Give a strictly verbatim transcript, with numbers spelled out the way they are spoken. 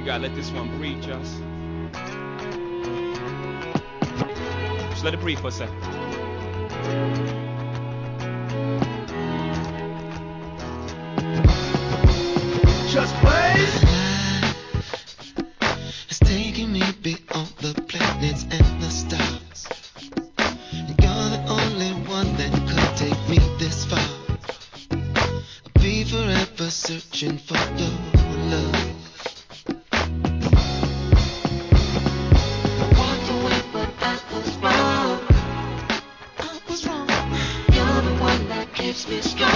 gotta let this one breathe, just. Just let it breathe for a second. Just play. It's taking me beyond the planets and the stars. You're the only one that could take me this far. I'll be forever searching for your love. Walked away, but I was wrong. I was wrong. You're the one that keeps me strong.